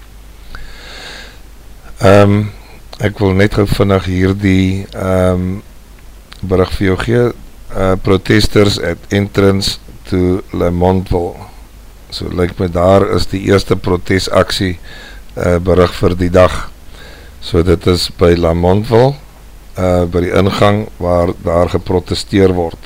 Ek wil net gou vinnig hierdie berig vir jou gee, protesters at entrance to Lamontville. So lyk my daar is die eerste protesaksie berig vir die dag. So dit is by Lamontville, by die ingang waar daar geprotesteer word.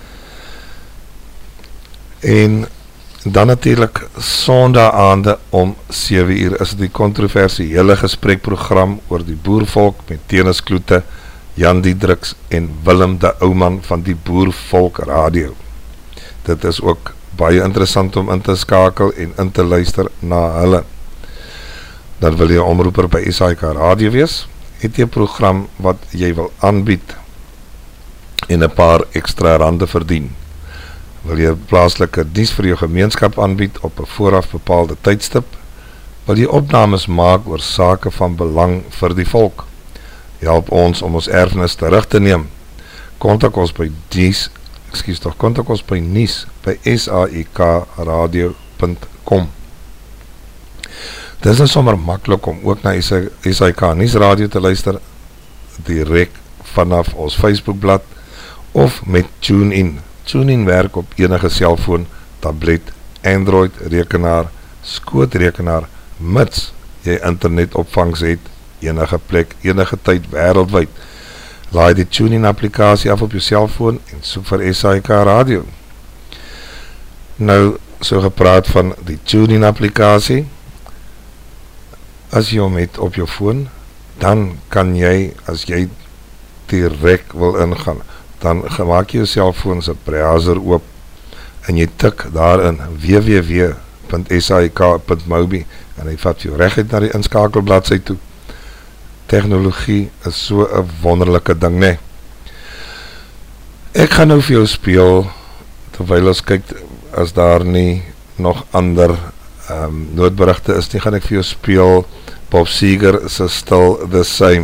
En dan natuurlijk Sondagaande om 7 uur is die kontroversiële gesprekprogram oor die boervolk met Tenis Kloete, Jan Diedriks en Willem de Ouman van die Boervolk Radio. Dit is ook baie interessant om in te skakel en in te luister na hulle. Dan wil jy omroeper by SAIK Radio wees, het jy program wat jy wil aanbied en 'n paar extra rande verdien. Wil jy plaaslike diens vir jou gemeenskap aanbied op 'n vooraf bepaalde tydstip, wil jy opnames maak oor sake van belang vir die volk. Help ons om ons erfenis terug te neem. Kontak ons by nies by SAIKradio.com. Dit is nou sommer maklik om ook na SAIK Nies Radio te luister, direk vanaf ons Facebookblad, of met TuneIn. TuneIn werk op enige selfoon, tablet, Android, rekenaar, skootrekenaar, mits jy internetopvangs het, enige plek, enige tyd, wêreldwyd. Laai die TuneIn applikasie af op jou selfoon en soek vir SAIK Radio. Nou, so gepraat van die TuneIn applikasie, as jy hom het op jou foon, dan kan jy, as jy direct wil ingaan, dan maak jy jou selfoon se browser oop, en jy tik daarin www.saik.mobi, en hy vat jou reguit na die inskakelbladsy toe. Technologie is so 'n wonderlike ding, nee. Ek gaan nou vir jou speel, terwyl ons kyk, as daar nie nog ander noodberigte is nie, gaan ek vir jou speel Bob Seger se Still the Same.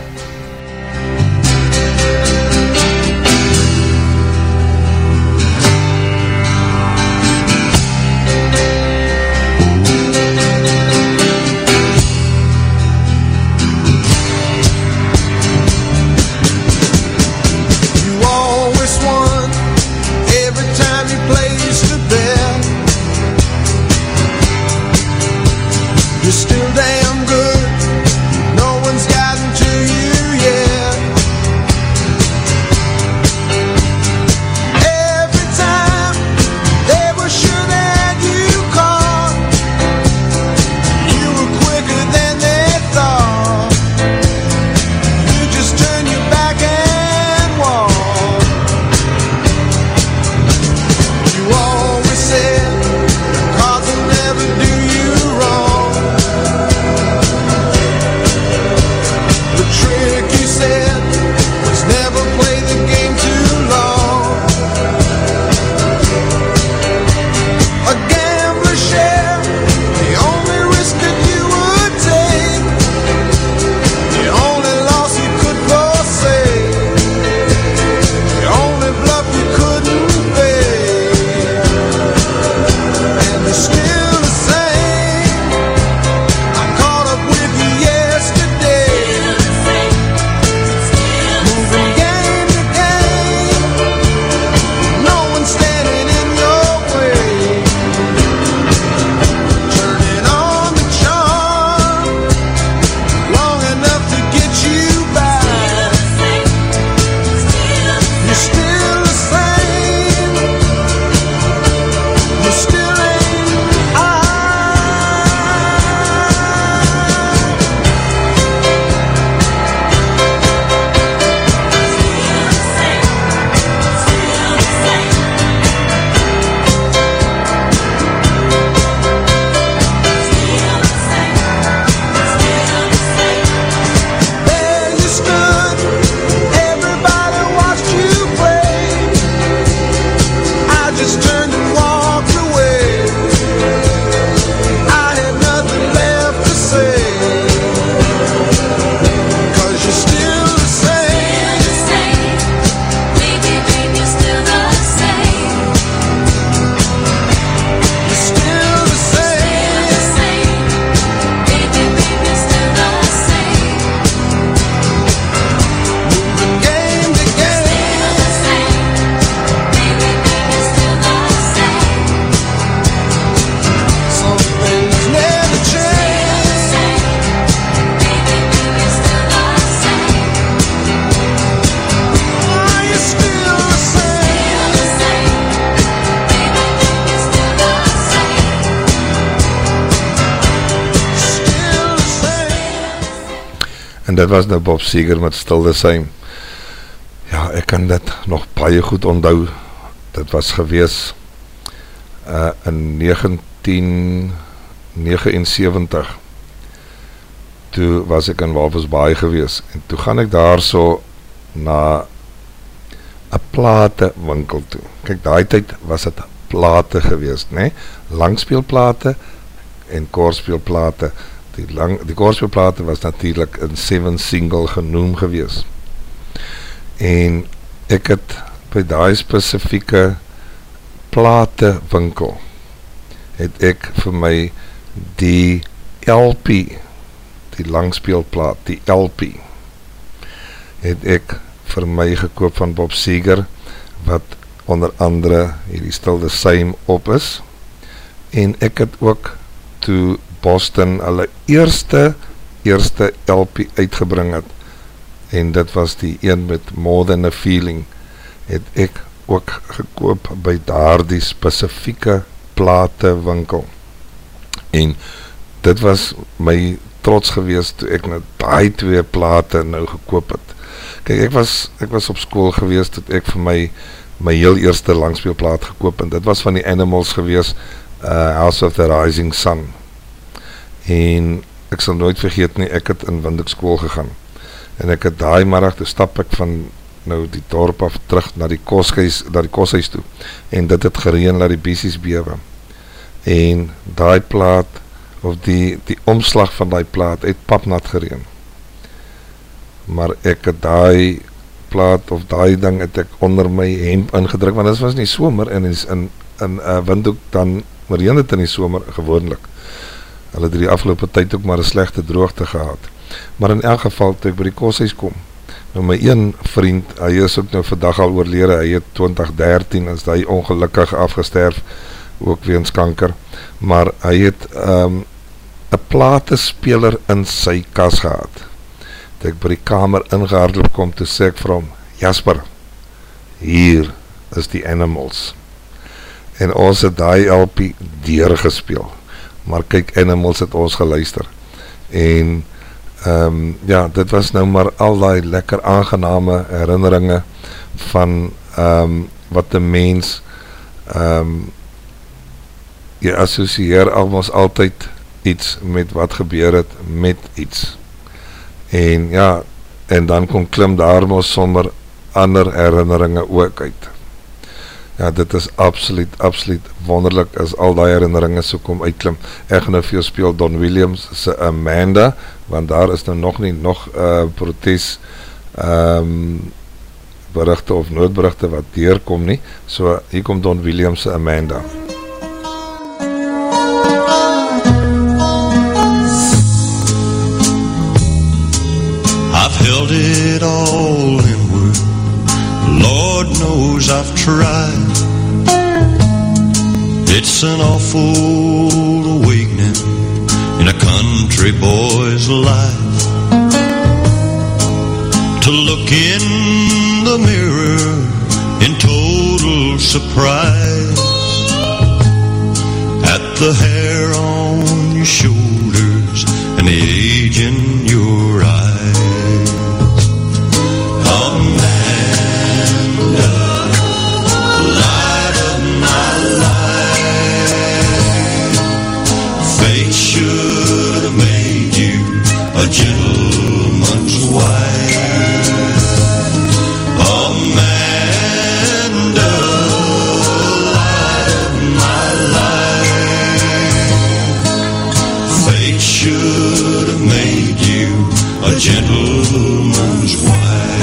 En dit was nou Bob Seger met Still the Same. Ja, ek kan dit nog baie goed onthou. Dit was gewees in 1979. Toe was ek in Walvis Baai gewees. En toe gaan ek daar so na 'n plate winkel toe. Kyk, daai tyd was dit plate gewees, né? Langspeelplate, en korspeelplate. Die korspeelplate was natuurlijk in 7 single genoem gewees. En ek het by die spesifieke plate winkel, het ek vir my die LP, die langspeelplaat, die LP, het ek vir my gekoop van Bob Seger, wat onder andere hierdie Still the Same op is, en ek het ook toe Boston hulle eerste LP uitgebring het, en dit was die een met More Than a Feeling, het ek ook gekoop by daardie spesifieke plate winkel, en dit was my trots gewees toe ek net daai 2 plate nou gekoop het. Kijk, ek was op skool gewees toe ek vir my heel eerste langspeelplaat gekoop, en dit was van die Animals gewees, House of the Rising Sun, en ek sal nooit vergeet nie, ek het in Windhoek skool gegaan, en ek het daai middag, toe stap ek van nou die dorp af terug na die koshuis toe, en dit het gereën laat die biesies bewe, en daai plaat, of die omslag van die plaat, het papnat gereën, maar ek het daai plaat, of daai ding, het ek onder my hemp ingedruk, want dit was nie somer, en in Windhoek dan reën het in die somer gewoonlik, hulle het die afgelope tyd ook maar 'n slegte droogte gehad, maar in elk geval, toe ek by die koshuis kom, nou my een vriend, hy is ook nou vandag al oorlede, hy het 2013, is hy ongelukkig afgesterf, ook weens kanker, maar hy het 'n platespeler in sy kas gehad, toe ek by die kamer ingehardloop kom, toe sê ek vir hom, Jasper, hier is die Animals, en ons het die LP deurgespeel, maar kyk, Animals het ons geluister, en ja, dit was nou maar al die lekker aangename herinneringe van wat die mens jy associeer almost altyd iets met wat gebeur het met iets, en ja, en dan kom klim daar mos sommer ander herinneringe ook uit. Ja, dit is absoluut wonderlik as al die herinneringe so kom uitklim. Ek gaan nou vir jou speel Don Williams se Amanda, want daar is nou nog protes berichte of noodberichte wat deurkom nie. So hier kom Don Williams se Amanda. I've held it all inward, Lord knows I've tried. It's an awful awakening in a country boy's life, to look in the mirror in total surprise at the hair on your shoulders and the age in your eyes. Amanda, light of my life, fate should have made you a gentleman's wife. Amanda, light of my life, fate should have made you a gentleman's wife.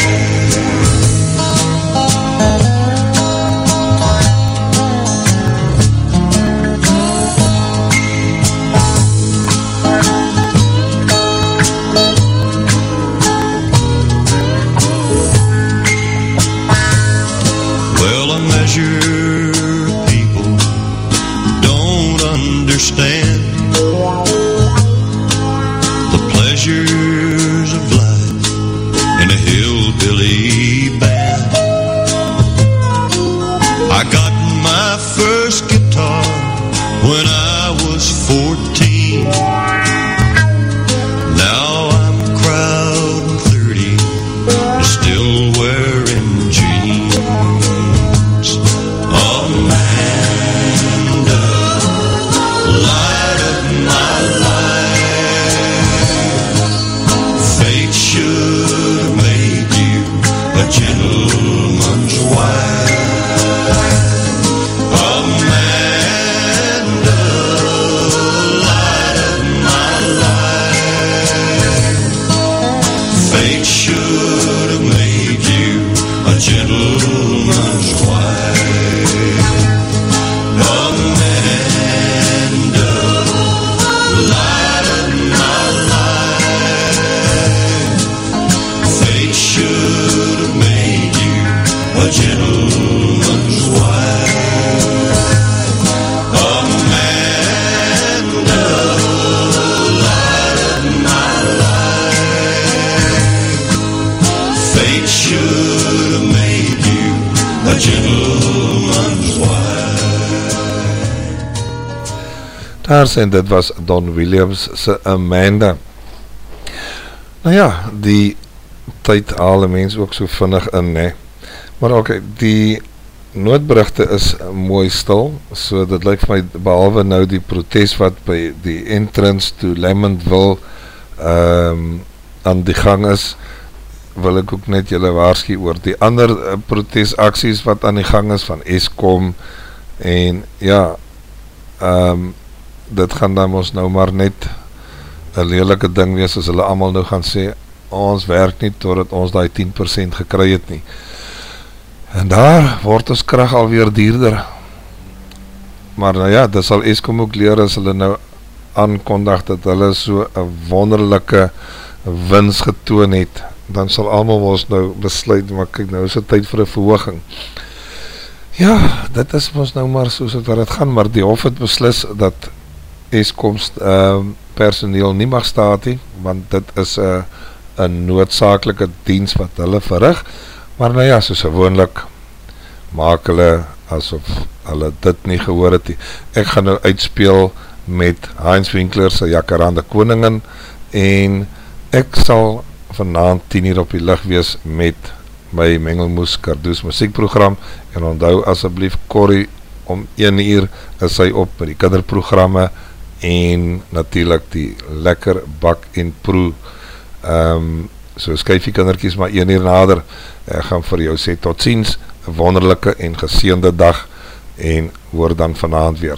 Well, a measure of people don't understand the pleasures of life in a hillbilly band. I got my first guitar when I was 14. Now I'm crowding 30 and still wearing jeans. Amanda, light of my life, fate should have made you a gentleman's wife. Amanda, light it should have made you a gentleman's wife. Daar sê, dit was Don Williams se Amanda. Nou ja, die tyd haal 'n mens ook so vinnig in, ne? Maar ok, die noodberigte is mooi stil, so dit lyk vir my, behalwe nou die protes wat by die entrance to Lammontville aan die gang is, wil ek ook net julle waarsku oor die ander protesaksies wat aan die gang is van Eskom, en ja, dit gaan dan ons nou maar net 'n lelike ding wees as hulle almal nou gaan sê, ons werk nie totdat ons die 10% gekry het nie. En daar word ons krag alweer duurder. Maar nou ja, dit sal Eskom ook leer as hulle nou aankondig dat hulle so 'n wonderlike wins getoon het. Dan sal almal ons nou besluit, maar kyk, nou is dit tyd vir 'n verhoging. Ja, dit is ons nou maar soos wat het gaan, maar die hof het beslis dat Eskom personeel nie mag staat nie, want dit is 'n noodsaaklike diens wat hulle verrig. Maar nou ja, soos gewoonlik maak hulle asof hulle dit nie gehoor het nie. Ek gaan nou uitspeel met Heinz Winkler se Jacaranda Koningin, en ek sal vanaand 10:00 op die lig wees met my Mengelmoes Kardoes musiekprogram, en onthou asseblief Corrie om 1:00 is sy op met die kinderprogramme, en natuurlijk die lekker bak en proe, so skuif die kindertjies maar 1:00 nader. Ek gaan vir jou sê tot ziens, 'n wonderlike en geseënde dag, en hoor dan vanaand weer.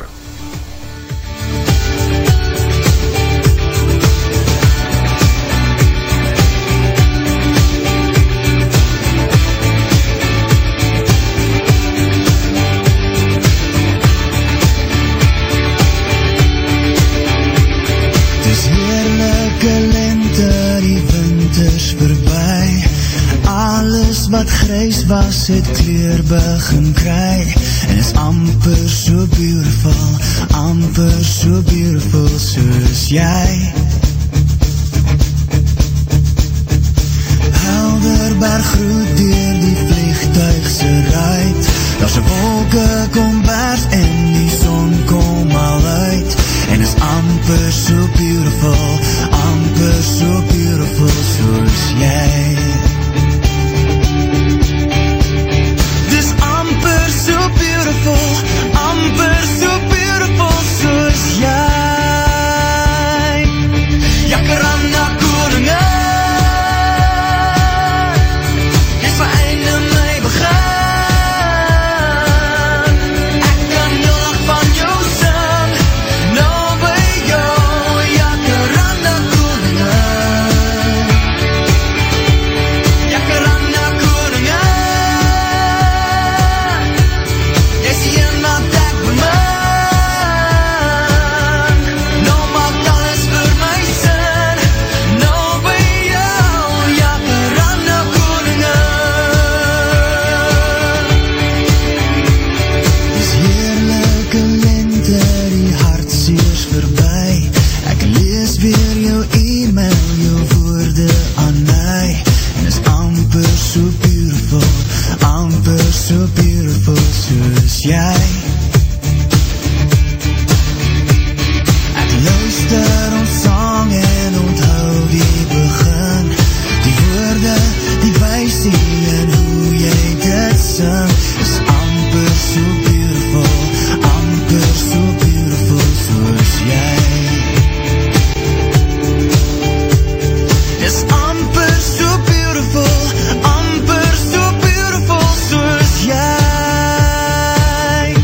Wat grys was, het kleur begin kry, en is amper so beautiful soos jy. Helderberg groet deur die vliegtuig se ruit, daar's 'n wolke kom bers en die son kom al uit, en is amper so beautiful soos jy. Amper so beautiful soos jy. Jacaranda Koningin, jy's my einde, my begin. Ek kan nog van jou sing, nou by jou, Jacaranda Koningin. Jacaranda Koningin, ek luister ons sang en onthou die begin, die woorde, die wysie en hoe jy dit sing, is amper so beautiful soos jy. Is amper so beautiful soos jy.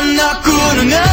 I'm not good enough.